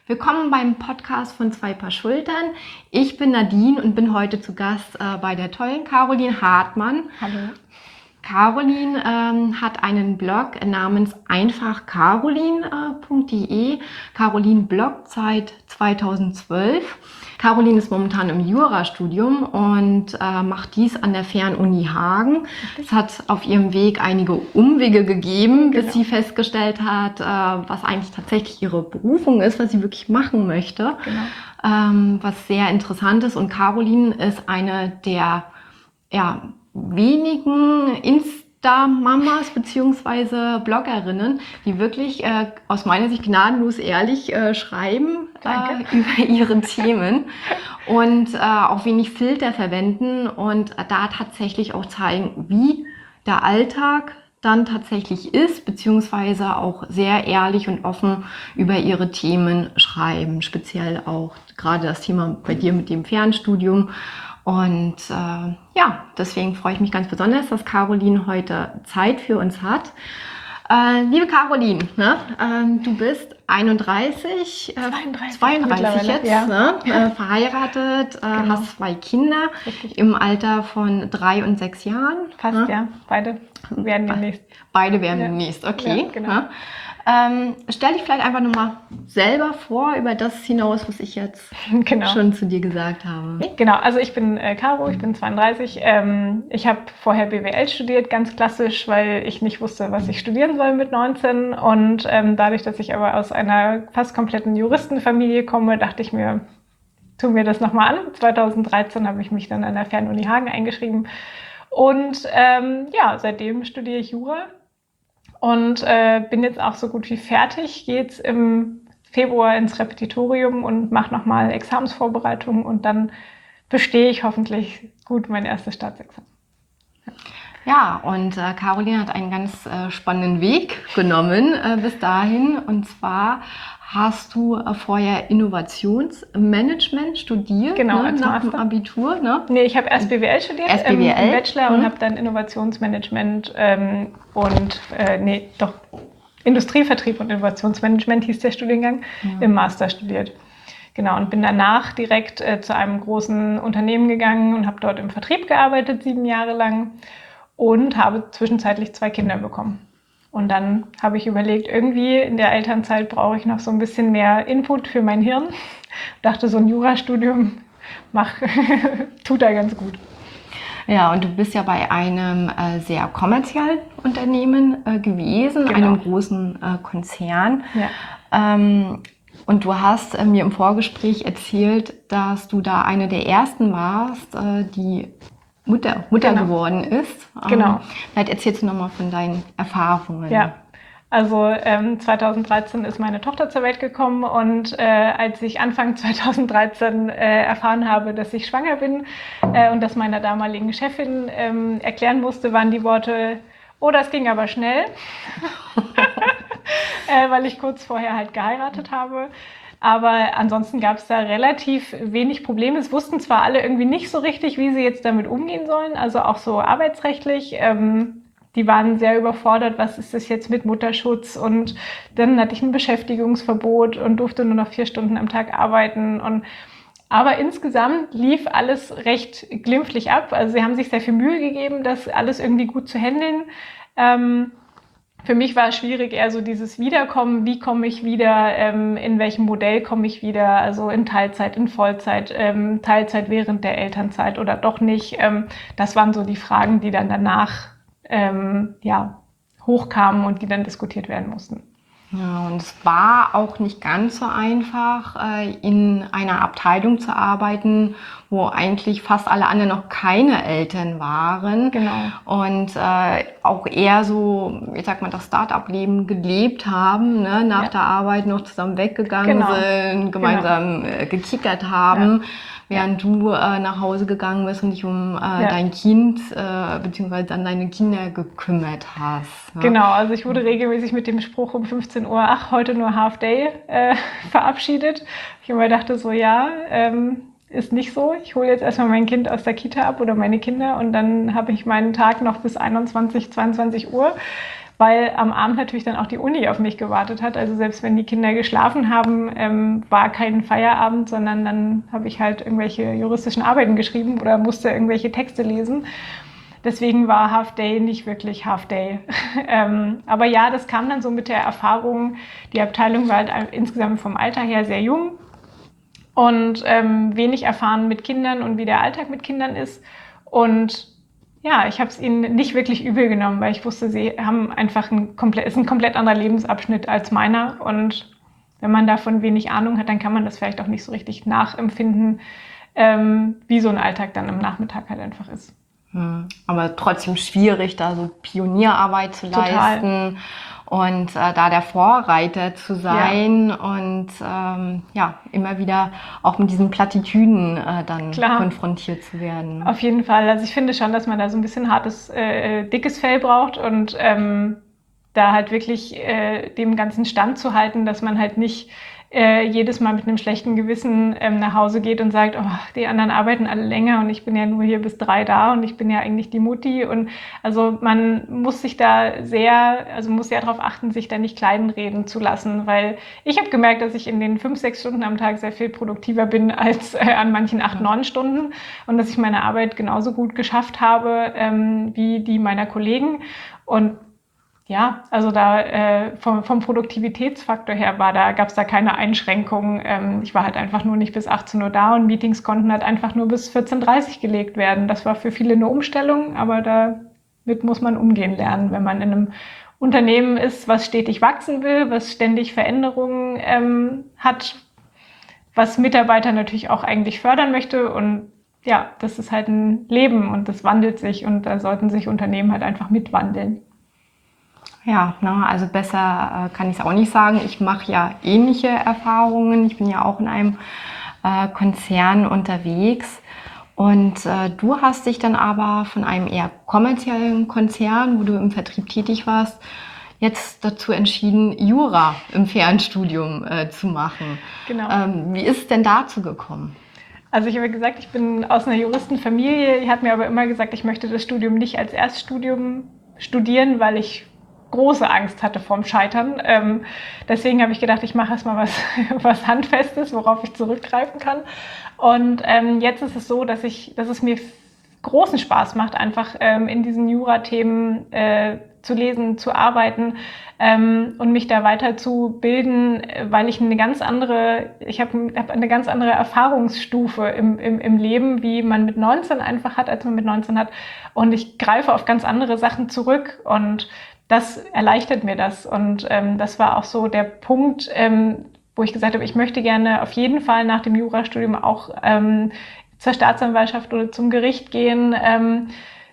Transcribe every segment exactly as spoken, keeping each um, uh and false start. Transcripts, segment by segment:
Willkommen beim Podcast von Zwei Paar Schultern. Ich bin Nadine und bin heute zu Gast äh, bei der tollen Caroline Hartmann. Hallo. Caroline ähm, hat einen Blog namens einfach caroline punkt de. Caroline bloggt seit zweitausendzwölf. Caroline ist momentan im Jurastudium und äh, macht dies an der Fernuni Hagen. Es hat auf ihrem Weg einige Umwege gegeben, bis Genau. sie festgestellt hat, äh, was eigentlich tatsächlich ihre Berufung ist, was sie wirklich machen möchte. Genau. Ähm, was sehr interessant ist. Und Caroline ist eine der ja, wenigen Insta-Mamas bzw. Bloggerinnen, die wirklich äh, aus meiner Sicht gnadenlos ehrlich äh, schreiben äh, über ihre Themen und äh, auch wenig Filter verwenden und äh, da tatsächlich auch zeigen, wie der Alltag dann tatsächlich ist, beziehungsweise auch sehr ehrlich und offen über ihre Themen schreiben, speziell auch gerade das Thema bei dir mit dem Fernstudium. Und äh, ja, deswegen freue ich mich ganz besonders, dass Caroline heute Zeit für uns hat. Äh, liebe Caroline, ne, äh, du bist einunddreißig, äh, zweiunddreißig, zweiunddreißig jetzt, ja. ne, äh, verheiratet, äh, Genau. hast zwei Kinder. Richtig. Im Alter von drei und sechs Jahren. Fast, ne? ja. Beide werden demnächst. Beide werden Ja. demnächst, okay. Ja, genau. ne? Ähm, stell dich vielleicht einfach nochmal selber vor, über das hinaus, was ich jetzt Genau. schon zu dir gesagt habe. Genau, also ich bin äh, Caro, ich bin zweiunddreißig. Ähm, ich habe vorher B W L studiert, ganz klassisch, weil ich nicht wusste, was ich studieren soll mit neunzehn. Und ähm, dadurch, dass ich aber aus einer fast kompletten Juristenfamilie komme, dachte ich mir, tu mir das nochmal an. zweitausenddreizehn habe ich mich dann an der Fernuni Hagen eingeschrieben. Und ähm, ja, seitdem studiere ich Jura und äh, bin jetzt auch so gut wie fertig. Gehe jetzt im Februar ins Repetitorium und mache nochmal Examensvorbereitungen und dann bestehe ich hoffentlich gut mein erstes Staatsexamen. Ja, und äh, Caroline hat einen ganz äh, spannenden Weg genommen äh, bis dahin. Und zwar hast du äh, vorher Innovationsmanagement studiert, Genau, ne, als nach dem Master. Abitur. Ne? Nee, ich habe erst B W L studiert, Erst ähm, B W L? im Bachelor Mhm. und habe dann Innovationsmanagement ähm, und, äh, nee, doch, Industrievertrieb und Innovationsmanagement hieß der Studiengang, Ja. im Master studiert. Genau, und bin danach direkt äh, zu einem großen Unternehmen gegangen und habe dort im Vertrieb gearbeitet, sieben Jahre lang und habe zwischenzeitlich zwei Kinder bekommen. Und dann habe ich überlegt, irgendwie in der Elternzeit brauche ich noch so ein bisschen mehr Input für mein Hirn. Dachte, so ein Jurastudium mach, tut da ganz gut. Ja, und du bist ja bei einem äh, sehr kommerziellen Unternehmen äh, gewesen, Genau. einem großen äh, Konzern. Ja. Ähm, und du hast äh, mir im Vorgespräch erzählt, dass du da eine der ersten warst, äh, die Mutter, Mutter Genau. geworden ist. Ähm, Genau. Vielleicht erzählst du nochmal von deinen Erfahrungen. Ja, also ähm, zweitausenddreizehn ist meine Tochter zur Welt gekommen und äh, als ich Anfang zweitausenddreizehn äh, erfahren habe, dass ich schwanger bin äh, und das meiner damaligen Chefin ähm, erklären musste, waren die Worte, oh, das ging aber schnell, äh, weil ich kurz vorher halt geheiratet habe. Aber ansonsten gab es da relativ wenig Probleme. Es wussten zwar alle irgendwie nicht so richtig, wie sie jetzt damit umgehen sollen, also auch so arbeitsrechtlich. Ähm, die waren sehr überfordert, was ist das jetzt mit Mutterschutz? Und dann hatte ich ein Beschäftigungsverbot und durfte nur noch vier Stunden am Tag arbeiten. Und aber insgesamt lief alles recht glimpflich ab. Also sie haben sich sehr viel Mühe gegeben, das alles irgendwie gut zu handeln. Ähm, Für mich war es schwierig, eher so dieses Wiederkommen, wie komme ich wieder, ähm, in welchem Modell komme ich wieder, also in Teilzeit, in Vollzeit, ähm, Teilzeit während der Elternzeit oder doch nicht. Ähm, das waren so die Fragen, die dann danach ähm, ja, hochkamen und die dann diskutiert werden mussten. Ja, und es war auch nicht ganz so einfach, äh, in einer Abteilung zu arbeiten, wo eigentlich fast alle anderen noch keine Eltern waren. Genau. Und äh, auch eher so, ich sag mal, das Start-up-Leben gelebt haben, ne? Nach Ja. der Arbeit noch zusammen weggegangen Genau. sind, gemeinsam äh, gekickert haben, während du äh, nach Hause gegangen bist und dich um äh, Ja. dein Kind äh, beziehungsweise dann deine Kinder gekümmert hast. Ne? Genau, also ich wurde regelmäßig mit dem Spruch um fünfzehn Uhr, ach, heute nur Half Day, äh, verabschiedet. Ich immer dachte so, ja, ähm, ist nicht so. Ich hole jetzt erstmal mein Kind aus der Kita ab oder meine Kinder und dann habe ich meinen Tag noch bis einundzwanzig, zweiundzwanzig Uhr. weil am Abend natürlich dann auch die Uni auf mich gewartet hat. Also selbst wenn die Kinder geschlafen haben, ähm, war kein Feierabend, sondern dann habe ich halt irgendwelche juristischen Arbeiten geschrieben oder musste irgendwelche Texte lesen. Deswegen war Half Day nicht wirklich Half Day. ähm, aber ja, das kam dann so mit der Erfahrung. Die Abteilung war halt insgesamt vom Alter her sehr jung und ähm, wenig erfahren mit Kindern und wie der Alltag mit Kindern ist. Und ja, ich habe es ihnen nicht wirklich übel genommen, weil ich wusste, sie haben einfach ein komplett, ist ein komplett anderer Lebensabschnitt als meiner. Und wenn man davon wenig Ahnung hat, dann kann man das vielleicht auch nicht so richtig nachempfinden, ähm, wie so ein Alltag dann im Nachmittag halt einfach ist. Aber trotzdem schwierig, da so Pionierarbeit zu Total. leisten und äh, da der Vorreiter zu sein, ja. und ähm, ja, immer wieder auch mit diesen Plattitüden äh, dann Klar. konfrontiert zu werden. Auf jeden Fall. Also ich finde schon, dass man da so ein bisschen hartes, äh, dickes Fell braucht und ähm, da halt wirklich äh, dem Ganzen standzuhalten, dass man halt nicht Äh, jedes Mal mit einem schlechten Gewissen ähm, nach Hause geht und sagt, oh, die anderen arbeiten alle länger und ich bin ja nur hier bis drei da und ich bin ja eigentlich die Mutti. Und also man muss sich da sehr, also muss sehr darauf achten, sich da nicht kleinreden zu lassen, weil ich habe gemerkt, dass ich in den fünf, sechs Stunden am Tag sehr viel produktiver bin als äh, an manchen acht, neun Stunden und dass ich meine Arbeit genauso gut geschafft habe ähm, wie die meiner Kollegen. Und ja, also da äh, vom, vom Produktivitätsfaktor her war da, gab es da keine Einschränkungen. Ähm, ich war halt einfach nur nicht bis achtzehn Uhr da und Meetings konnten halt einfach nur bis vierzehn Uhr dreißig gelegt werden. Das war für viele eine Umstellung, aber damit muss man umgehen lernen, wenn man in einem Unternehmen ist, was stetig wachsen will, was ständig Veränderungen ähm, hat, was Mitarbeiter natürlich auch eigentlich fördern möchte. Und ja, das ist halt ein Leben und das wandelt sich und da sollten sich Unternehmen halt einfach mitwandeln. Ja, ne, also besser äh, kann ich es auch nicht sagen. Ich mache ja ähnliche Erfahrungen. Ich bin ja auch in einem äh, Konzern unterwegs. Und äh, du hast dich dann aber von einem eher kommerziellen Konzern, wo du im Vertrieb tätig warst, jetzt dazu entschieden, Jura im Fernstudium äh, zu machen. Genau. Ähm, wie ist es denn dazu gekommen? Also ich habe gesagt, ich bin aus einer Juristenfamilie. Ich habe mir aber immer gesagt, ich möchte das Studium nicht als Erststudium studieren, weil ich große Angst hatte vorm Scheitern. Ähm, deswegen habe ich gedacht, ich mache erstmal was, was Handfestes, worauf ich zurückgreifen kann. Und ähm, jetzt ist es so, dass ich, dass es mir großen Spaß macht, einfach ähm, in diesen Jura-Themen äh, zu lesen, zu arbeiten ähm, und mich da weiterzubilden, weil ich eine ganz andere, ich habe hab eine ganz andere Erfahrungsstufe im, im, im Leben, wie man mit neunzehn einfach hat, als man mit neunzehn hat. Und ich greife auf ganz andere Sachen zurück und das erleichtert mir das. Und ähm, das war auch so der Punkt, ähm, wo ich gesagt habe, ich möchte gerne auf jeden Fall nach dem Jurastudium auch ähm, zur Staatsanwaltschaft oder zum Gericht gehen, ähm,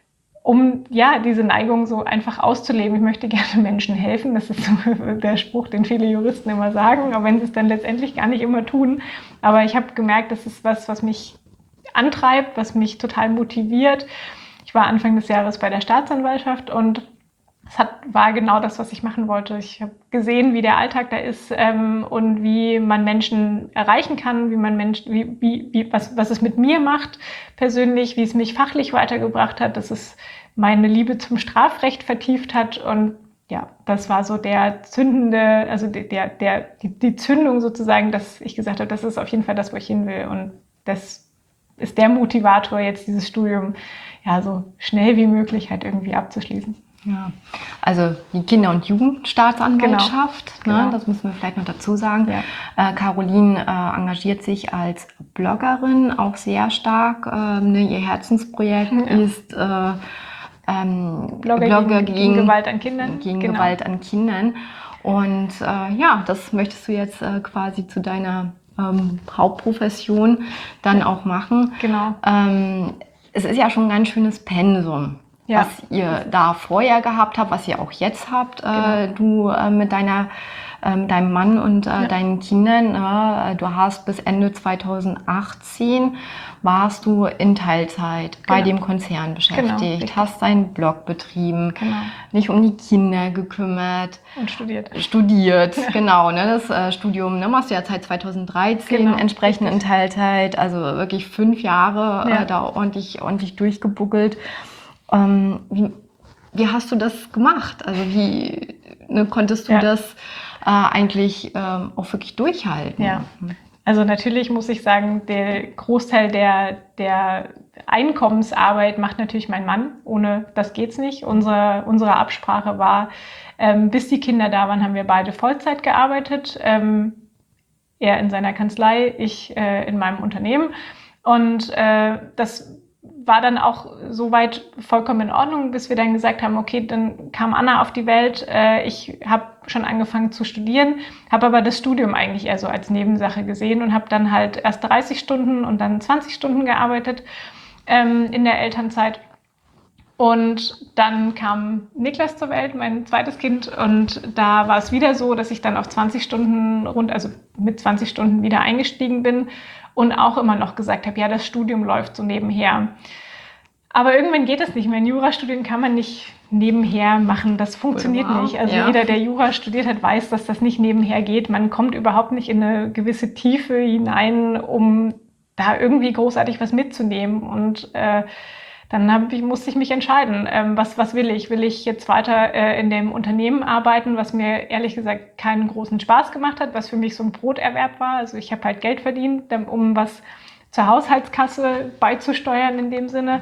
um ja diese Neigung so einfach auszuleben. Ich möchte gerne Menschen helfen. Das ist so der Spruch, den viele Juristen immer sagen, auch wenn sie es dann letztendlich gar nicht immer tun. Aber ich habe gemerkt, das ist was, was mich antreibt, was mich total motiviert. Ich war Anfang des Jahres bei der Staatsanwaltschaft und es hat, war genau das, was ich machen wollte. Ich habe gesehen, wie der Alltag da ist ähm, und wie man Menschen erreichen kann, wie man Menschen, wie, wie, wie, was, was es mit mir macht persönlich, wie es mich fachlich weitergebracht hat, dass es meine Liebe zum Strafrecht vertieft hat. Und ja, das war so der zündende, also der, der, die, die Zündung sozusagen, dass ich gesagt habe, das ist auf jeden Fall das, wo ich hin will. Und das ist der Motivator, jetzt dieses Studium ja so schnell wie möglich halt irgendwie abzuschließen. Ja, also die Kinder- und Jugendstaatsanwaltschaft, genau. Ne, genau. das müssen wir vielleicht noch dazu sagen. Ja. Äh, Caroline äh, engagiert sich als Bloggerin auch sehr stark. Äh, ne, ihr Herzensprojekt ja. ist äh, ähm, Blogger, Blogger gegen, gegen Gewalt an Kindern. Gegen genau. Gewalt an Kindern. Und äh, ja, das möchtest du jetzt äh, quasi zu deiner ähm, Hauptprofession dann ja. auch machen. Genau. Ähm, es ist ja schon ein ganz schönes Pensum. Ja. Was ihr da vorher gehabt habt, was ihr auch jetzt habt, genau. äh, du äh, mit deiner, äh, mit deinem Mann und äh, ja. deinen Kindern. Äh, du hast bis Ende zweitausendachtzehn warst du in Teilzeit genau. bei dem Konzern beschäftigt, genau, hast deinen Blog betrieben, genau. dich um die Kinder gekümmert. Und studiert. Studiert, ja. genau. Ne, das äh, Studium ne, machst du ja seit zweitausenddreizehn genau. entsprechend richtig. In Teilzeit, also wirklich fünf Jahre ja. äh, da ordentlich, ordentlich durchgebuckelt. Ähm, wie, wie hast du das gemacht? Also wie ne, konntest du ja. das äh, eigentlich ähm, auch wirklich durchhalten? Ja. Also natürlich muss ich sagen, der Großteil der, der Einkommensarbeit macht natürlich mein Mann. Ohne das geht's nicht. Unsere, unsere Absprache war, ähm, bis die Kinder da waren, haben wir beide Vollzeit gearbeitet. Ähm, er in seiner Kanzlei, ich äh, in meinem Unternehmen. Und äh, das war dann auch soweit vollkommen in Ordnung, bis wir dann gesagt haben, okay, dann kam Anna auf die Welt. Äh, ich habe schon angefangen zu studieren, habe aber das Studium eigentlich eher so als Nebensache gesehen und habe dann halt erst dreißig Stunden und dann zwanzig Stunden gearbeitet ähm, in der Elternzeit. Und dann kam Niklas zur Welt, mein zweites Kind, und da war es wieder so, dass ich dann auf zwanzig Stunden rund, also mit zwanzig Stunden wieder eingestiegen bin und auch immer noch gesagt habe, ja, das Studium läuft so nebenher. Aber irgendwann geht es nicht mehr. Ein Jurastudium kann man nicht nebenher machen, das funktioniert Wow. nicht. Also ja. jeder, der Jura studiert hat, weiß, dass das nicht nebenher geht. Man kommt überhaupt nicht in eine gewisse Tiefe hinein, um da irgendwie großartig was mitzunehmen. Und äh, dann hab ich, musste ich mich entscheiden, ähm, was, was will ich? Will ich jetzt weiter äh, in dem Unternehmen arbeiten, was mir ehrlich gesagt keinen großen Spaß gemacht hat, was für mich so ein Broterwerb war. Also ich habe halt Geld verdient, um was zur Haushaltskasse beizusteuern in dem Sinne.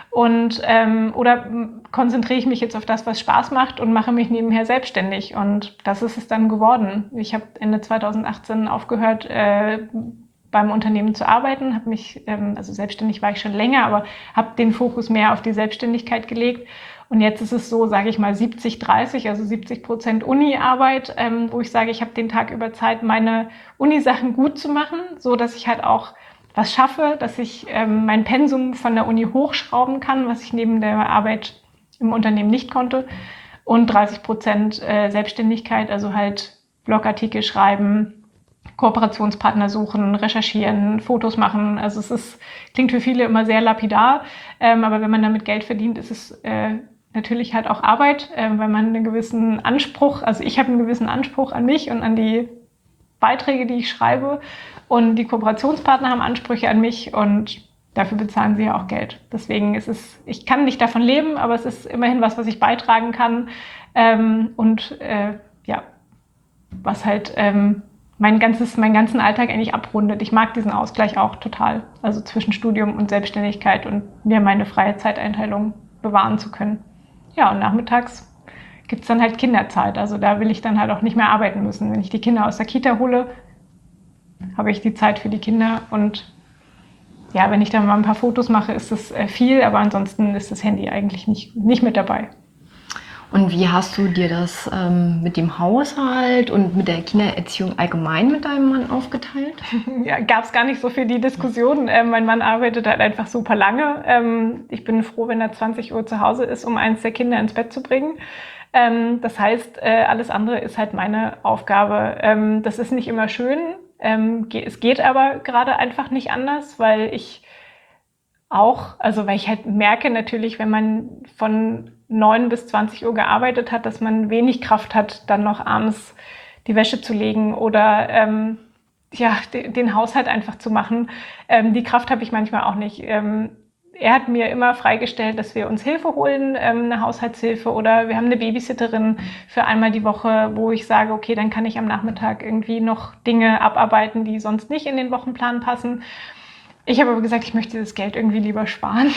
Und ähm, oder konzentriere ich mich jetzt auf das, was Spaß macht und mache mich nebenher selbstständig. Und das ist es dann geworden. Ich habe Ende zweitausendachtzehn aufgehört, äh, beim Unternehmen zu arbeiten, habe mich, ähm, also selbstständig war ich schon länger, aber habe den Fokus mehr auf die Selbstständigkeit gelegt. Und jetzt ist es so, sage ich mal, siebzig dreißig, also siebzig Prozent Uni-Arbeit, ähm, wo ich sage, ich habe den Tag über Zeit, meine Uni-Sachen gut zu machen, so dass ich halt auch was schaffe, dass ich ähm, mein Pensum von der Uni hochschrauben kann, was ich neben der Arbeit im Unternehmen nicht konnte. Und dreißig Prozent äh, Selbstständigkeit, also halt Blogartikel schreiben, Kooperationspartner suchen, recherchieren, Fotos machen. Also es ist, klingt für viele immer sehr lapidar, ähm, aber wenn man damit Geld verdient, ist es äh, natürlich halt auch Arbeit, äh, weil man einen gewissen Anspruch, also ich habe einen gewissen Anspruch an mich und an die Beiträge, die ich schreibe, und die Kooperationspartner haben Ansprüche an mich und dafür bezahlen sie ja auch Geld. Deswegen ist es, ich kann nicht davon leben, aber es ist immerhin was, was ich beitragen kann ähm, und äh, ja, was halt ähm, mein ganzes, meinen ganzen Alltag eigentlich abrundet. Ich mag diesen Ausgleich auch total, also zwischen Studium und Selbstständigkeit und mir meine freie Zeiteinteilung bewahren zu können. Ja, und nachmittags gibt es dann halt Kinderzeit. Also da will ich dann halt auch nicht mehr arbeiten müssen. Wenn ich die Kinder aus der Kita hole, habe ich die Zeit für die Kinder. Und ja, wenn ich dann mal ein paar Fotos mache, ist das viel, aber ansonsten ist das Handy eigentlich nicht, nicht mit dabei. Und wie hast du dir das ähm, mit dem Haushalt und mit der Kindererziehung allgemein mit deinem Mann aufgeteilt? Ja, gab es gar nicht so viel die Diskussion. Ähm, mein Mann arbeitet halt einfach super lange. Ähm, ich bin froh, wenn er zwanzig Uhr zu Hause ist, um eins der Kinder ins Bett zu bringen. Ähm, das heißt, äh, alles andere ist halt meine Aufgabe. Ähm, das ist nicht immer schön. Ähm, ge- es geht aber gerade einfach nicht anders, weil ich auch, also weil ich halt merke natürlich, wenn man von neun bis zwanzig Uhr gearbeitet hat, dass man wenig Kraft hat, dann noch abends die Wäsche zu legen oder ähm, ja, de- den Haushalt einfach zu machen. Ähm, die Kraft habe ich manchmal auch nicht. Ähm, er hat mir immer freigestellt, dass wir uns Hilfe holen, ähm, eine Haushaltshilfe, oder wir haben eine Babysitterin für einmal die Woche, wo ich sage, okay, dann kann ich am Nachmittag irgendwie noch Dinge abarbeiten, die sonst nicht in den Wochenplan passen. Ich habe aber gesagt, ich möchte das Geld irgendwie lieber sparen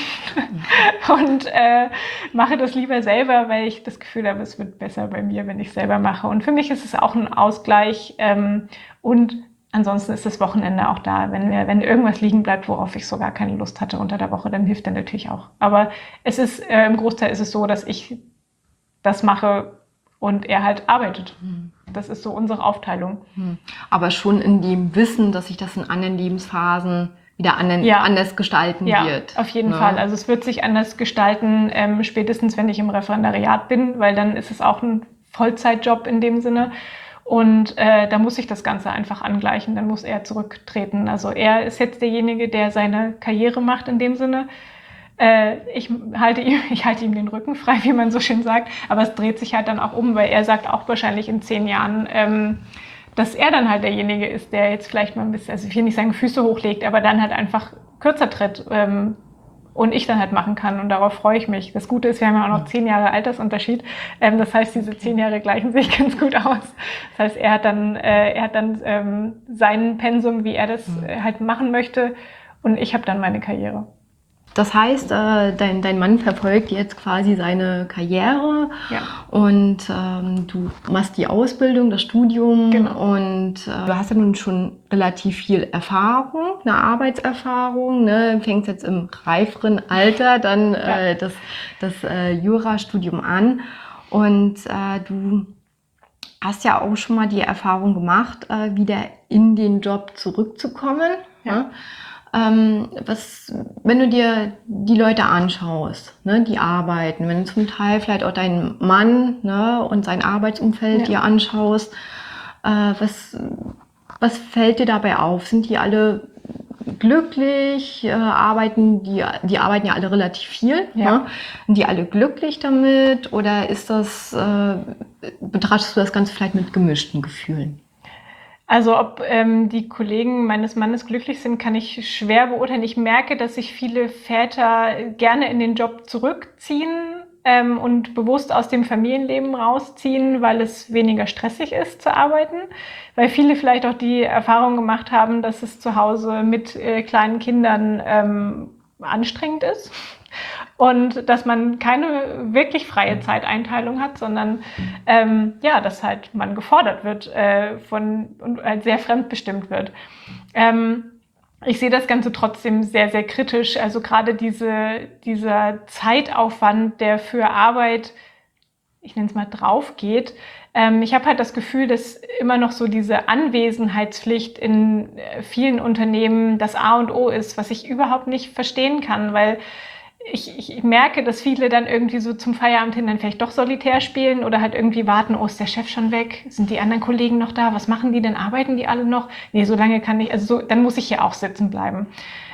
und äh, mache das lieber selber, weil ich das Gefühl habe, es wird besser bei mir, wenn ich es selber mache. Und für mich ist es auch ein Ausgleich ähm, und ansonsten ist das Wochenende auch da. Wenn, wir, wenn irgendwas liegen bleibt, worauf ich so gar keine Lust hatte unter der Woche, dann hilft er natürlich auch. Aber es ist, äh, im Großteil ist es so, dass ich das mache und er halt arbeitet. Das ist so unsere Aufteilung. Aber schon in dem Wissen, dass sich das in anderen Lebensphasen wieder an, ja. anders gestalten ja, wird. Ja, auf jeden ne? Fall. Also es wird sich anders gestalten, ähm, spätestens wenn ich im Referendariat bin, weil dann ist es auch ein Vollzeitjob in dem Sinne. Und äh, da muss ich das Ganze einfach angleichen, dann muss er zurücktreten. Also er ist jetzt derjenige, der seine Karriere macht in dem Sinne. Äh, ich, halte ihm, ich halte ihm den Rücken frei, wie man so schön sagt, aber es dreht sich halt dann auch um, weil er sagt auch wahrscheinlich in zehn Jahren, ähm, dass er dann halt derjenige ist, der jetzt vielleicht mal ein bisschen, also ich will nicht sagen Füße hochlegt, aber dann halt einfach kürzer tritt. Ähm, und ich dann halt machen kann. Und darauf freue ich mich. Das Gute ist, wir haben ja auch noch zehn Jahre Altersunterschied. Ähm, das heißt, diese zehn Jahre gleichen sich ganz gut aus. Das heißt, er hat dann, äh, er hat dann ähm, sein Pensum, wie er das äh, halt machen möchte. Und ich habe dann meine Karriere. Das heißt, äh, dein, dein Mann verfolgt jetzt quasi seine Karriere Ja. und ähm, du machst die Ausbildung, das Studium Genau. und äh, du hast ja nun schon relativ viel Erfahrung, eine Arbeitserfahrung, ne? Fängst jetzt im reiferen Alter dann äh, Ja. das, das äh, Jurastudium an und äh, du hast ja auch schon mal die Erfahrung gemacht, äh, wieder in den Job zurückzukommen. Ja. Ne? Ähm, was, wenn du dir die Leute anschaust, ne, die arbeiten, wenn du zum Teil vielleicht auch deinen Mann, ne, und sein Arbeitsumfeld Ja. dir anschaust, äh, was, was fällt dir dabei auf? Sind die alle glücklich? Äh, arbeiten die, die arbeiten ja alle relativ viel. Ja. Ne? Sind die alle glücklich damit? Oder ist das, äh, betrachtest du das Ganze vielleicht mit gemischten Gefühlen? Also ob ähm, die Kollegen meines Mannes glücklich sind, kann ich schwer beurteilen. Ich merke, dass sich viele Väter gerne in den Job zurückziehen ähm, und bewusst aus dem Familienleben rausziehen, weil es weniger stressig ist zu arbeiten. Weil viele vielleicht auch die Erfahrung gemacht haben, dass es zu Hause mit äh, kleinen Kindern ähm, anstrengend ist. Und dass man keine wirklich freie Zeiteinteilung hat, sondern ähm, ja, dass halt man gefordert wird äh, von und halt sehr fremdbestimmt wird. Ähm, ich sehe das Ganze trotzdem sehr, sehr kritisch. Also gerade diese, dieser Zeitaufwand, der für Arbeit, ich nenne es mal, drauf geht. Ähm, ich habe halt das Gefühl, dass immer noch so diese Anwesenheitspflicht in vielen Unternehmen das A und O ist, was ich überhaupt nicht verstehen kann, weil Ich, ich merke, dass viele dann irgendwie so zum Feierabend hin dann vielleicht doch solitär spielen oder halt irgendwie warten, oh, ist der Chef schon weg? Sind die anderen Kollegen noch da? Was machen die denn? Arbeiten die alle noch? Nee, so lange kann ich, also so, dann muss ich hier auch sitzen bleiben.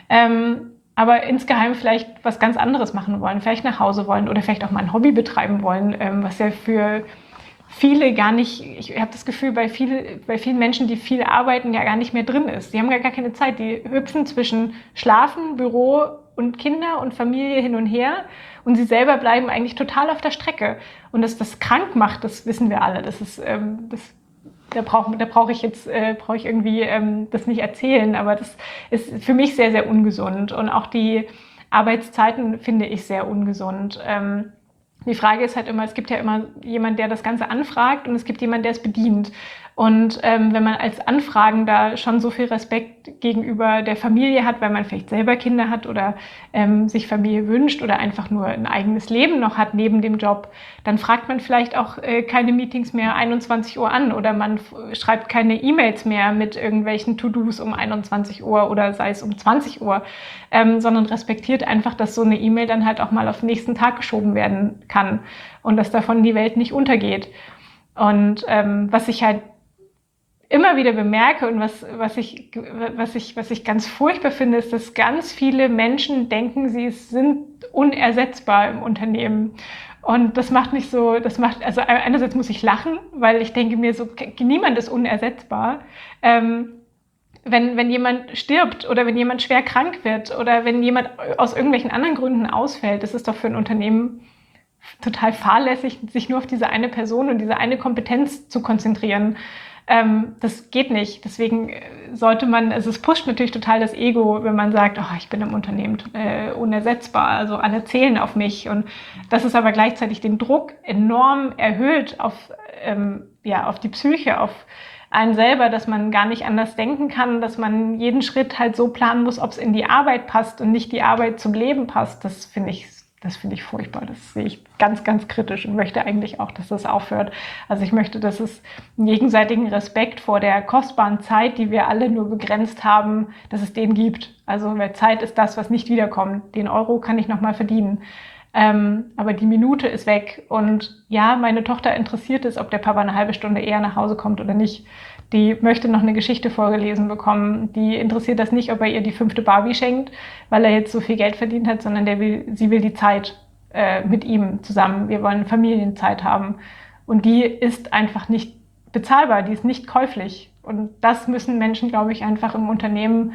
Ähm, aber insgeheim vielleicht was ganz anderes machen wollen, vielleicht nach Hause wollen oder vielleicht auch mal ein Hobby betreiben wollen, ähm, was ja für viele gar nicht, ich habe das Gefühl, bei, viel, bei vielen Menschen, die viel arbeiten, ja gar nicht mehr drin ist. Die haben ja gar keine Zeit. Die hüpfen zwischen Schlafen, Büro und Kinder und Familie hin und her und sie selber bleiben eigentlich total auf der Strecke. Und dass das krank macht, das wissen wir alle. Das ist, ähm, das, da brauche da brauch ich jetzt äh, brauche ich irgendwie ähm, das nicht erzählen, aber das ist für mich sehr, sehr ungesund. Und auch die Arbeitszeiten finde ich sehr ungesund. Ähm, Die Frage ist halt immer, es gibt ja immer jemand, der das Ganze anfragt und es gibt jemand, der es bedient. Und ähm, wenn man als Anfragender schon so viel Respekt gegenüber der Familie hat, weil man vielleicht selber Kinder hat oder ähm, sich Familie wünscht oder einfach nur ein eigenes Leben noch hat neben dem Job, dann fragt man vielleicht auch äh, keine Meetings mehr einundzwanzig Uhr an oder man f- schreibt keine E-Mails mehr mit irgendwelchen To-Dos um einundzwanzig Uhr oder sei es um zwanzig Uhr, ähm, sondern respektiert einfach, dass so eine E-Mail dann halt auch mal auf den nächsten Tag geschoben werden kann und dass davon die Welt nicht untergeht. Und ähm, was ich halt immer wieder bemerke und was, was, ich, was, ich, was ich ganz furchtbar finde, ist, dass ganz viele Menschen denken, sie sind unersetzbar im Unternehmen. Und das macht mich so, das macht, also einerseits muss ich lachen, weil ich denke mir so, niemand ist unersetzbar. Ähm, wenn, wenn jemand stirbt oder wenn jemand schwer krank wird oder wenn jemand aus irgendwelchen anderen Gründen ausfällt, das ist doch für ein Unternehmen total fahrlässig, sich nur auf diese eine Person und diese eine Kompetenz zu konzentrieren. Ähm, das geht nicht. Deswegen sollte man, also es pusht natürlich total das Ego, wenn man sagt, oh, ich bin im Unternehmen äh, unersetzbar, also alle zählen auf mich. Und das ist aber gleichzeitig den Druck enorm erhöht auf, ähm, ja, auf die Psyche, auf einen selber, dass man gar nicht anders denken kann, dass man jeden Schritt halt so planen muss, ob es in die Arbeit passt und nicht die Arbeit zum Leben passt. Das finde ich Das finde ich furchtbar. Das sehe ich ganz, ganz kritisch und möchte eigentlich auch, dass das aufhört. Also ich möchte, dass es einen gegenseitigen Respekt vor der kostbaren Zeit, die wir alle nur begrenzt haben, dass es den gibt. Also weil Zeit ist das, was nicht wiederkommt. Den Euro kann ich nochmal verdienen. Ähm, aber die Minute ist weg. Und ja, meine Tochter interessiert es, ob der Papa eine halbe Stunde eher nach Hause kommt oder nicht. Die möchte noch eine Geschichte vorgelesen bekommen. Die interessiert das nicht, ob er ihr die fünfte Barbie schenkt, weil er jetzt so viel Geld verdient hat, sondern der will, sie will die Zeit äh, mit ihm zusammen. Wir wollen Familienzeit haben. Und die ist einfach nicht bezahlbar, die ist nicht käuflich. Und das müssen Menschen, glaube ich, einfach im Unternehmen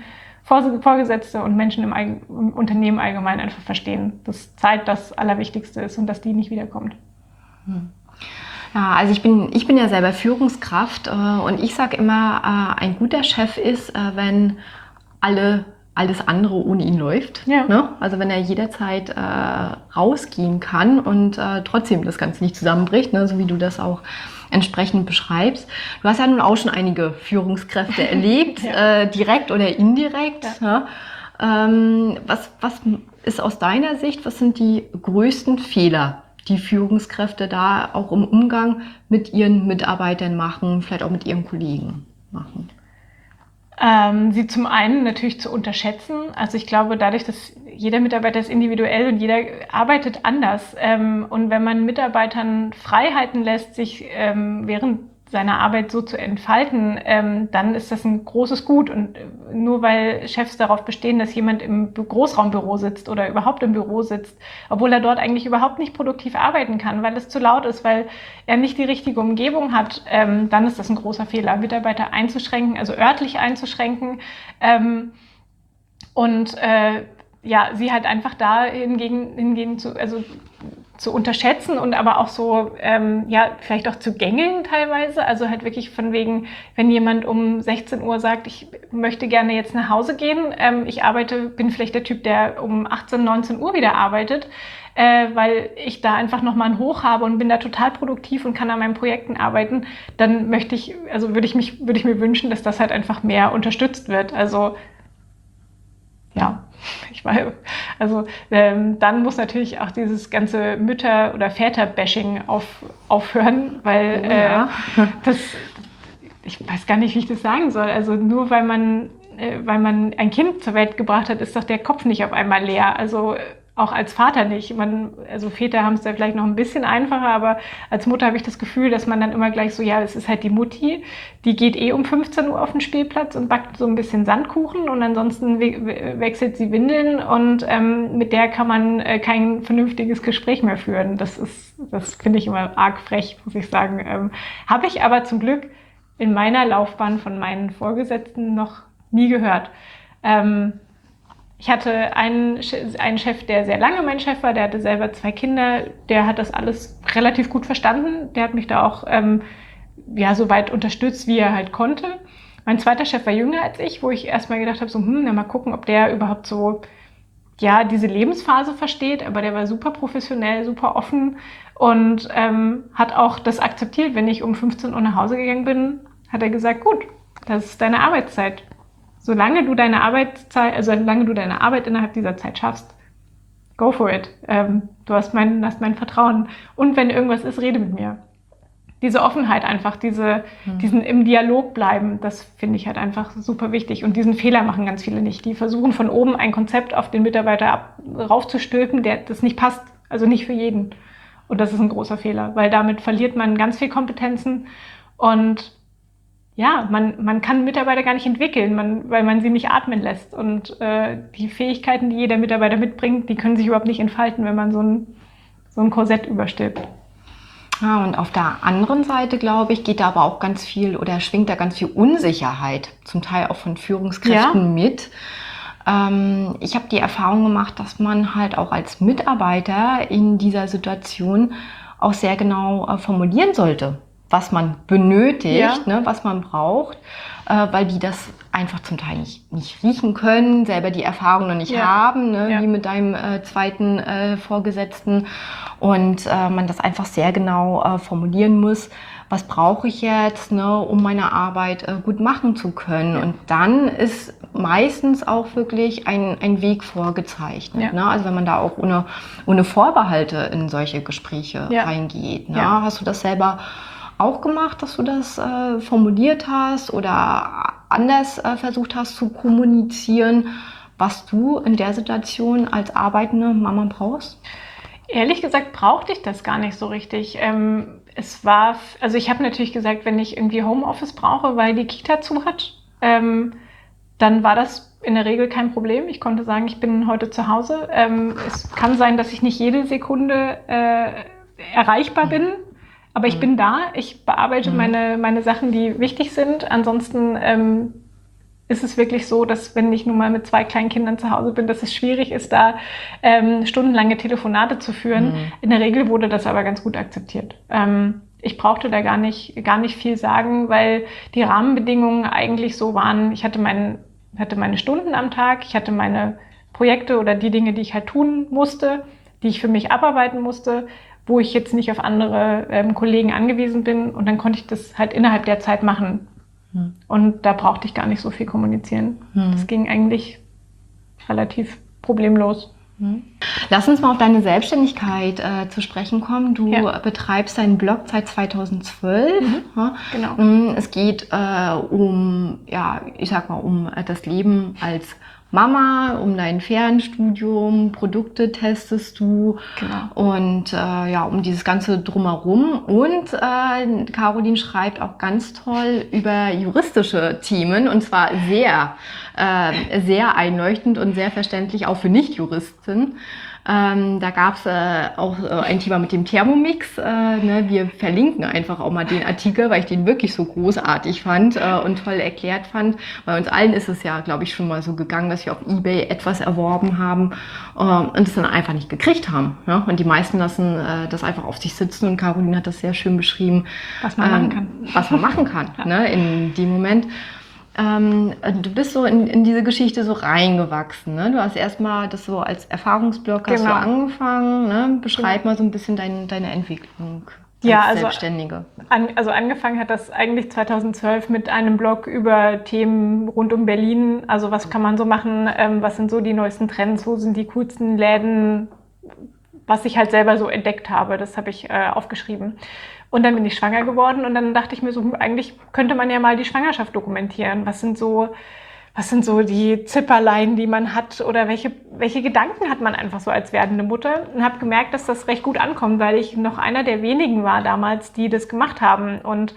Vorgesetzte und Menschen im, im Unternehmen allgemein einfach verstehen, dass Zeit das Allerwichtigste ist und dass die nicht wiederkommt. Hm. Ja, also ich bin, ich bin ja selber Führungskraft äh, und ich sage immer, äh, ein guter Chef ist, äh, wenn alle, alles andere ohne ihn läuft. Ja. Ne? Also wenn er jederzeit äh, rausgehen kann und äh, trotzdem das Ganze nicht zusammenbricht, ne? So wie du das auch entsprechend beschreibst. Du hast ja nun auch schon einige Führungskräfte erlebt, ja. äh, direkt oder indirekt. Ja. Ja? Ähm, was, was ist aus deiner Sicht, was sind die größten Fehler, die Führungskräfte da auch im Umgang mit ihren Mitarbeitern machen, vielleicht auch mit ihren Kollegen machen? Ähm, sie zum einen natürlich zu unterschätzen. Also ich glaube, dadurch, dass jeder Mitarbeiter ist individuell und jeder arbeitet anders. Ähm, und wenn man Mitarbeitern Freiheiten lässt, sich ähm, während seiner Arbeit so zu entfalten, ähm, dann ist das ein großes Gut. Und nur weil Chefs darauf bestehen, dass jemand im Großraumbüro sitzt oder überhaupt im Büro sitzt, obwohl er dort eigentlich überhaupt nicht produktiv arbeiten kann, weil es zu laut ist, weil er nicht die richtige Umgebung hat, ähm, dann ist das ein großer Fehler, Mitarbeiter einzuschränken, also örtlich einzuschränken. Ähm, und äh, ja, sie halt einfach da hingegen, hingegen zu, also zu unterschätzen und aber auch so, ähm, ja, vielleicht auch zu gängeln teilweise. Also halt wirklich von wegen, wenn jemand um sechzehn Uhr sagt, ich möchte gerne jetzt nach Hause gehen, ähm, ich arbeite, bin vielleicht der Typ, der um achtzehn, neunzehn Uhr wieder arbeitet, äh, weil ich da einfach nochmal ein Hoch habe und bin da total produktiv und kann an meinen Projekten arbeiten, dann möchte ich, also würde ich mich, würde ich mir wünschen, dass das halt einfach mehr unterstützt wird. Also, ja. Ich weiß, also ähm, dann muss natürlich auch dieses ganze Mütter- oder Väter-Bashing auf, aufhören, weil oh, ja. äh, das, ich weiß gar nicht, wie ich das sagen soll. Also nur weil man, äh, weil man ein Kind zur Welt gebracht hat, ist doch der Kopf nicht auf einmal leer. Also auch als Vater nicht. Man, also Väter haben es da vielleicht noch ein bisschen einfacher, aber als Mutter habe ich das Gefühl, dass man dann immer gleich so, ja, das ist halt die Mutti, die geht eh um fünfzehn Uhr auf den Spielplatz und backt so ein bisschen Sandkuchen und ansonsten we- wechselt sie Windeln und ähm, mit der kann man äh, kein vernünftiges Gespräch mehr führen. Das ist, das finde ich immer arg frech, muss ich sagen. Ähm, habe ich aber zum Glück in meiner Laufbahn von meinen Vorgesetzten noch nie gehört. Ähm, Ich hatte einen, einen Chef, der sehr lange mein Chef war, der hatte selber zwei Kinder, der hat das alles relativ gut verstanden, der hat mich da auch ähm, ja, so weit unterstützt, wie er halt konnte. Mein zweiter Chef war jünger als ich, wo ich erstmal gedacht habe, so, hm, na mal gucken, ob der überhaupt so, ja, diese Lebensphase versteht, aber der war super professionell, super offen und ähm, hat auch das akzeptiert, wenn ich um fünfzehn Uhr nach Hause gegangen bin, hat er gesagt, gut, das ist deine Arbeitszeit. Solange du deine Arbeitszeit, also solange du deine Arbeit innerhalb dieser Zeit schaffst, go for it. Ähm, du hast mein, hast mein Vertrauen. Und wenn irgendwas ist, rede mit mir. Diese Offenheit einfach, diese, mhm. diesen im Dialog bleiben, das finde ich halt einfach super wichtig. Und diesen Fehler machen ganz viele nicht. Die versuchen von oben ein Konzept auf den Mitarbeiter ab, raufzustülpen, der das nicht passt. Also nicht für jeden. Und das ist ein großer Fehler, weil damit verliert man ganz viel Kompetenzen und ja, man, man kann Mitarbeiter gar nicht entwickeln, man, weil man sie nicht atmen lässt. Und äh, die Fähigkeiten, die jeder Mitarbeiter mitbringt, die können sich überhaupt nicht entfalten, wenn man so ein, so ein Korsett überstülpt. Ja, und auf der anderen Seite, glaube ich, geht da aber auch ganz viel oder schwingt da ganz viel Unsicherheit, zum Teil auch von Führungskräften ja. mit. Ähm, ich habe die Erfahrung gemacht, dass man halt auch als Mitarbeiter in dieser Situation auch sehr genau äh, formulieren sollte, was man benötigt, ja. ne, was man braucht, äh, weil die das einfach zum Teil nicht, nicht riechen können, selber die Erfahrung noch nicht ja. haben, ne, ja. wie mit deinem äh, zweiten äh, Vorgesetzten und äh, man das einfach sehr genau äh, formulieren muss, was brauche ich jetzt, ne, um meine Arbeit äh, gut machen zu können. Ja. Und dann ist meistens auch wirklich ein, ein Weg vorgezeichnet. Ja. Ne? Also wenn man da auch ohne, ohne Vorbehalte in solche Gespräche ja. reingeht. Ne? Ja. Hast du das selber auch gemacht, dass du das äh, formuliert hast oder anders äh, versucht hast zu kommunizieren, was du in der Situation als arbeitende Mama brauchst? Ehrlich gesagt brauchte ich das gar nicht so richtig. Ähm, es war, also ich habe natürlich gesagt, wenn ich irgendwie Homeoffice brauche, weil die Kita zu hat, ähm, dann war das in der Regel kein Problem. Ich konnte sagen, ich bin heute zu Hause. Ähm, es kann sein, dass ich nicht jede Sekunde äh, erreichbar bin. Aber ich bin da, ich bearbeite mhm. meine, meine Sachen, die wichtig sind. Ansonsten ähm, ist es wirklich so, dass wenn ich nun mal mit zwei kleinen Kindern zu Hause bin, dass es schwierig ist, da ähm, stundenlange Telefonate zu führen. Mhm. In der Regel wurde das aber ganz gut akzeptiert. Ähm, ich brauchte da gar nicht, gar nicht viel sagen, weil die Rahmenbedingungen eigentlich so waren. Ich hatte, mein, hatte meine Stunden am Tag, ich hatte meine Projekte oder die Dinge, die ich halt tun musste, die ich für mich abarbeiten musste, wo ich jetzt nicht auf andere ähm, Kollegen angewiesen bin. Und dann konnte ich das halt innerhalb der Zeit machen. Hm. Und da brauchte ich gar nicht so viel kommunizieren. Hm. Das ging eigentlich relativ problemlos. Hm. Lass uns mal auf deine Selbstständigkeit äh, zu sprechen kommen. Du ja. betreibst deinen Blog seit zweitausendzwölf. Mhm. Ja. Genau. Es geht äh, um, ja, ich sag mal, um das Leben als Mama, um dein Fernstudium, Produkte testest du, genau. und äh, ja, um dieses ganze Drumherum. Und äh, Caroline schreibt auch ganz toll über juristische Themen, und zwar sehr, äh, sehr einleuchtend und sehr verständlich auch für Nicht-Juristen. Ähm, da gab es äh, auch äh, ein Thema mit dem Thermomix. Äh, ne? Wir verlinken einfach auch mal den Artikel, weil ich den wirklich so großartig fand äh, und toll erklärt fand. Bei uns allen ist es ja, glaube ich, schon mal so gegangen, dass wir auf eBay etwas erworben haben äh, und es dann einfach nicht gekriegt haben. Ja? Und die meisten lassen äh, das einfach auf sich sitzen, und Caroline hat das sehr schön beschrieben, was man ähm, machen kann. Was man machen kann, ja. ne? In dem Moment. Ähm, du bist so in, in diese Geschichte so reingewachsen, ne? Du hast erstmal das so als Erfahrungsblog genau. hast du angefangen, ne? Beschreib genau. mal so ein bisschen dein, deine Entwicklung als ja, also, Selbstständige. An, also angefangen hat das eigentlich zweitausendzwölf mit einem Blog über Themen rund um Berlin. Also was kann man so machen, ähm, was sind so die neuesten Trends, wo sind die coolsten Läden, was ich halt selber so entdeckt habe, das habe ich äh, aufgeschrieben. Und dann bin ich schwanger geworden, und dann dachte ich mir so, eigentlich könnte man ja mal die Schwangerschaft dokumentieren. Was sind so, was sind so die Zipperlein, die man hat, oder welche, welche Gedanken hat man einfach so als werdende Mutter? Und habe gemerkt, dass das recht gut ankommt, weil ich noch einer der wenigen war damals, die das gemacht haben. Und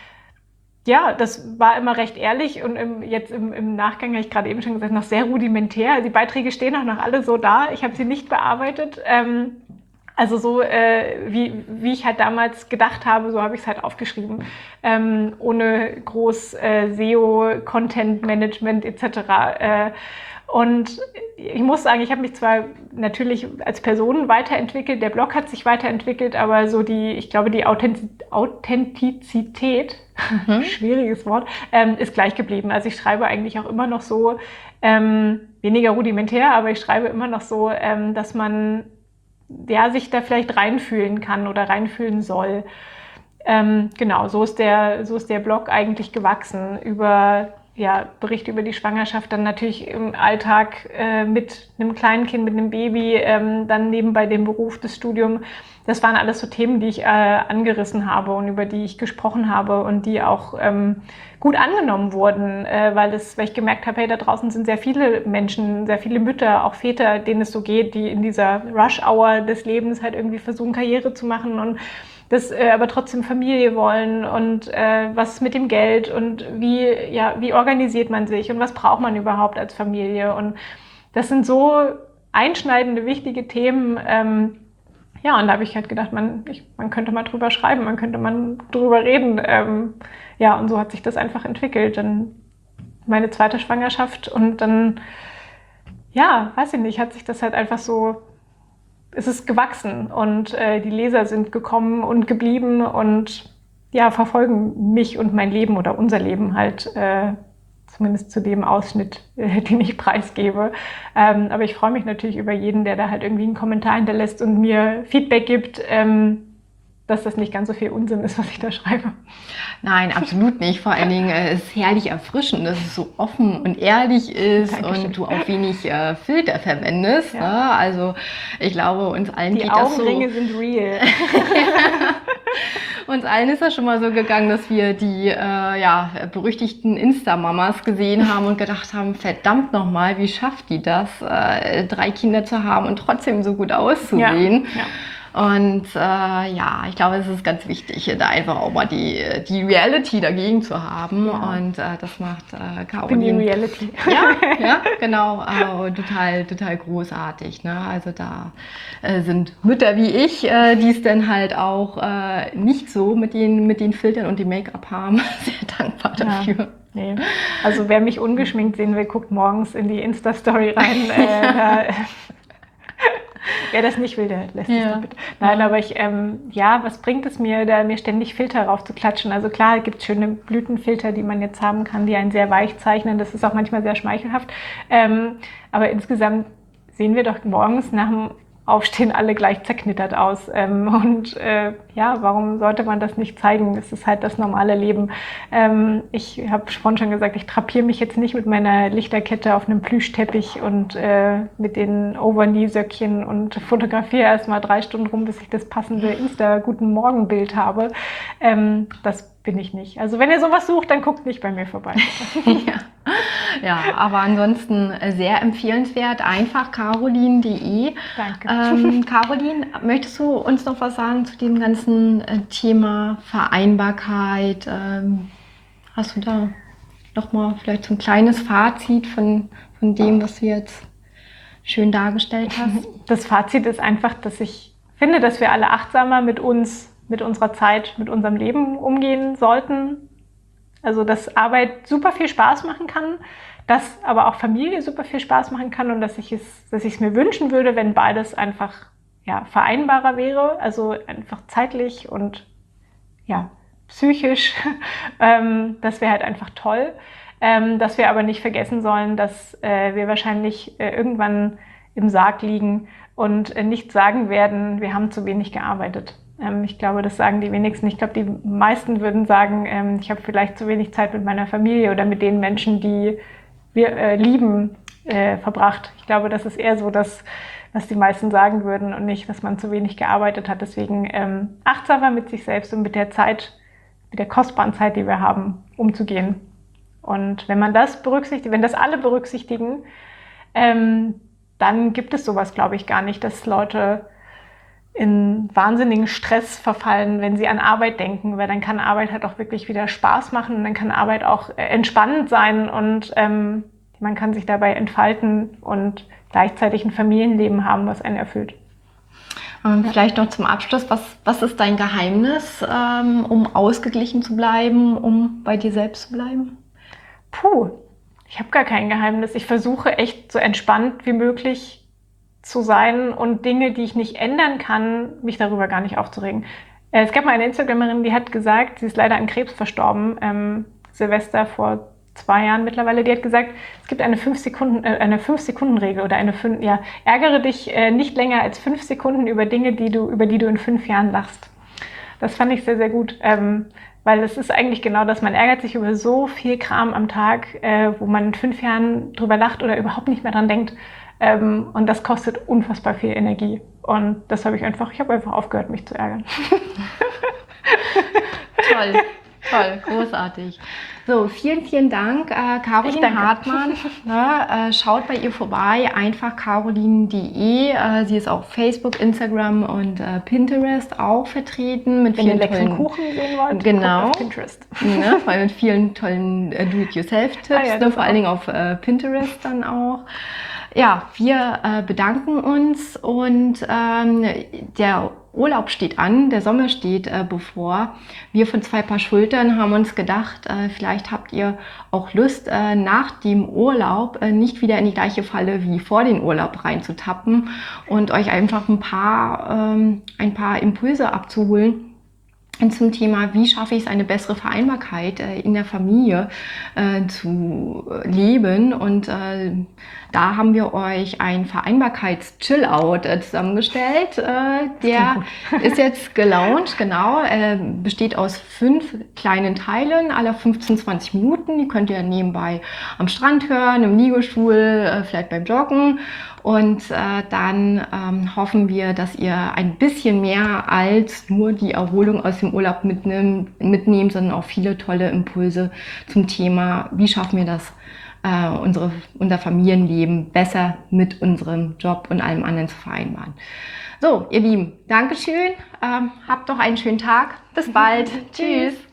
ja, das war immer recht ehrlich, und im, jetzt im, im Nachgang habe ich gerade eben schon gesagt, noch sehr rudimentär. Die Beiträge stehen auch noch alle so da. Ich habe sie nicht bearbeitet. Ähm, Also so, äh, wie, wie ich halt damals gedacht habe, so habe ich es halt aufgeschrieben. Ähm, ohne groß äh, S E O, Content-Management et cetera. Äh, und ich muss sagen, ich habe mich zwar natürlich als Person weiterentwickelt, der Blog hat sich weiterentwickelt, aber so die, ich glaube, die Authentizität, mhm. schwieriges Wort, ähm, ist gleich geblieben. Also ich schreibe eigentlich auch immer noch so, ähm, weniger rudimentär, aber ich schreibe immer noch so, ähm, dass man ja, sich da vielleicht reinfühlen kann oder reinfühlen soll. Ähm, genau, so ist der, so ist der Blog eigentlich gewachsen, über ja, Berichte über die Schwangerschaft, dann natürlich im Alltag äh, mit einem kleinen Kind, mit einem Baby, ähm, dann nebenbei dem Beruf, das Studium. Das waren alles so Themen, die ich äh, angerissen habe und über die ich gesprochen habe und die auch ähm, gut angenommen wurden, äh, weil, das, weil ich gemerkt habe, hey, da draußen sind sehr viele Menschen, sehr viele Mütter, auch Väter, denen es so geht, die in dieser Rush-Hour des Lebens halt irgendwie versuchen, Karriere zu machen und das äh, aber trotzdem Familie wollen, und äh, was mit dem Geld und wie, ja, wie organisiert man sich und was braucht man überhaupt als Familie. Und das sind so einschneidende, wichtige Themen. Ähm, ja, und da habe ich halt gedacht, man, ich, man könnte mal drüber schreiben, man könnte mal drüber reden. Ähm, ja, und so hat sich das einfach entwickelt. Dann meine zweite Schwangerschaft, und dann, ja, weiß ich nicht, hat sich das halt einfach so, es ist gewachsen, und äh, die Leser sind gekommen und geblieben und ja, verfolgen mich und mein Leben oder unser Leben halt, äh, zumindest zu dem Ausschnitt, äh, den ich preisgebe. Ähm, aber ich freue mich natürlich über jeden, der da halt irgendwie einen Kommentar hinterlässt und mir Feedback gibt, ähm, dass das nicht ganz so viel Unsinn ist, was ich da schreibe. Nein, absolut nicht. Vor allen Dingen äh, ist es herrlich erfrischend, dass es so offen und ehrlich ist. Dankeschön. Und du auch wenig äh, Filter verwendest. Ja. Ne? Also ich glaube, uns allen Die geht das so. Die Augenringe sind real. Uns allen ist das schon mal so gegangen, dass wir die äh, ja, berüchtigten Insta-Mamas gesehen haben und gedacht haben, verdammt nochmal, wie schafft die das, äh, drei Kinder zu haben und trotzdem so gut auszusehen? Ja, ja. Und äh, ja, ich glaube, es ist ganz wichtig, da einfach auch mal die, die Reality dagegen zu haben. Ja. Und äh, das macht äh, Caroline. Bin die Reality. Ja, ja, genau. Äh, total, total großartig. Ne? Also da äh, sind Mütter wie ich, äh, die es dann halt auch äh, nicht so mit den, mit den Filtern und dem Make-up haben, sehr dankbar dafür. Nee. Also wer mich ungeschminkt sehen will, guckt morgens in die Insta-Story rein. Äh, da, wer das nicht will, der lässt es Ja. dann bitte. Nein, aber ich, ähm, ja, was bringt es mir, da mir ständig Filter rauf zu klatschen? Also klar, es gibt schöne Blütenfilter, die man jetzt haben kann, die einen sehr weich zeichnen. Das ist auch manchmal sehr schmeichelhaft. Ähm, aber insgesamt sehen wir doch morgens nach dem Aufstehen alle gleich zerknittert aus. Ähm, und äh, ja, warum sollte man das nicht zeigen? Es ist halt das normale Leben. Ähm, ich habe vorhin schon gesagt, ich drapiere mich jetzt nicht mit meiner Lichterkette auf einem Plüschteppich und äh, mit den Overknee-Söckchen und fotografiere erst mal drei Stunden rum, bis ich das passende Insta-Guten-Morgen-Bild habe. Ähm, das bin ich nicht. Also wenn ihr sowas sucht, dann guckt nicht bei mir vorbei. Ja. Ja, aber ansonsten sehr empfehlenswert. Einfach caroline punkt de. Danke. Ähm, Caroline, möchtest du uns noch was sagen zu dem ganzen äh, Thema Vereinbarkeit? Ähm, hast du da noch mal vielleicht so ein kleines Fazit von, von dem, was du jetzt schön dargestellt hast? Das Fazit ist einfach, dass ich finde, dass wir alle achtsamer mit uns, mit unserer Zeit, mit unserem Leben umgehen sollten. Also, dass Arbeit super viel Spaß machen kann, dass aber auch Familie super viel Spaß machen kann und dass ich es, dass ich es mir wünschen würde, wenn beides einfach ja, vereinbarer wäre, also einfach zeitlich und ja, psychisch. ähm, das wäre halt einfach toll. Ähm, dass wir aber nicht vergessen sollen, dass äh, wir wahrscheinlich äh, irgendwann im Sarg liegen und äh, nicht sagen werden, wir haben zu wenig gearbeitet. Ähm, ich glaube, das sagen die wenigsten. Ich glaube, die meisten würden sagen, ähm, ich habe vielleicht zu wenig Zeit mit meiner Familie oder mit den Menschen, die wir äh, lieben, äh, verbracht. Ich glaube, das ist eher so, dass, was die meisten sagen würden und nicht, dass man zu wenig gearbeitet hat. Deswegen ähm, achtsamer mit sich selbst und mit der Zeit, mit der kostbaren Zeit, die wir haben, umzugehen. Und wenn man das berücksichtigt, wenn das alle berücksichtigen, ähm, dann gibt es sowas, glaube ich, gar nicht, dass Leute in wahnsinnigen Stress verfallen, wenn sie an Arbeit denken, weil dann kann Arbeit halt auch wirklich wieder Spaß machen und dann kann Arbeit auch äh, entspannend sein und ähm, man kann sich dabei entfalten und gleichzeitig ein Familienleben haben, was einen erfüllt. Ähm, ja. Vielleicht noch zum Abschluss, was, was ist dein Geheimnis, ähm, um ausgeglichen zu bleiben, um bei dir selbst zu bleiben? Puh, ich habe gar kein Geheimnis. Ich versuche echt so entspannt wie möglich zu sein und Dinge, die ich nicht ändern kann, mich darüber gar nicht aufzuregen. Es gab mal eine Instagramerin, die hat gesagt, sie ist leider an Krebs verstorben, ähm, Silvester vor zwei Jahren mittlerweile, die hat gesagt, es gibt eine fünf Sekunden, äh, eine fünf Sekunden Regel oder eine fünf, ja, ärgere dich äh, nicht länger als fünf Sekunden über Dinge, die du, über die du in fünf Jahren lachst. Das fand ich sehr, sehr gut, ähm, weil es ist eigentlich genau das, man ärgert sich über so viel Kram am Tag, äh, wo man in fünf Jahren drüber lacht oder überhaupt nicht mehr dran denkt. Ähm, und das kostet unfassbar viel Energie. Und das habe ich einfach, ich habe einfach aufgehört, mich zu ärgern. Toll, toll, großartig. So, vielen, vielen Dank, äh, Caroline Hartmann. Ja, äh, schaut bei ihr vorbei, einfach caroline punkt de. Äh, sie ist auf Facebook, Instagram und äh, Pinterest auch vertreten. Mit Wenn vielen ihr leckeren tollen Kuchen sehen wollt, genau, guckt auf Pinterest. Ja, weil mit vielen tollen äh, Do-it-yourself-Tipps, ah, ja, ne, vor allen Dingen auf äh, Pinterest dann auch. Ja, wir äh, bedanken uns und ähm, der Urlaub steht an, der Sommer steht äh, bevor. Wir von Zwei Paar Schultern haben uns gedacht, äh, vielleicht habt ihr auch Lust, äh, nach dem Urlaub äh, nicht wieder in die gleiche Falle wie vor den Urlaub reinzutappen und euch einfach ein paar, ähm, ein paar Impulse abzuholen zum Thema, wie schaffe ich es, eine bessere Vereinbarkeit äh, in der Familie äh, zu leben. Und äh, da haben wir euch ein Vereinbarkeits-Chill-Out äh, zusammengestellt. Äh, der ist jetzt gelauncht, genau. Äh, besteht aus fünf kleinen Teilen, aller fünfzehn, zwanzig Minuten. Die könnt ihr nebenbei am Strand hören, im Liegestuhl, äh, vielleicht beim Joggen. Und äh, dann ähm, hoffen wir, dass ihr ein bisschen mehr als nur die Erholung aus dem Urlaub mitnehmt, mitnehmt, sondern auch viele tolle Impulse zum Thema, wie schaffen wir das, äh, unsere, unser Familienleben besser mit unserem Job und allem anderen zu vereinbaren. So, ihr Lieben, Dankeschön, ähm, habt doch einen schönen Tag. Bis bald. Tschüss.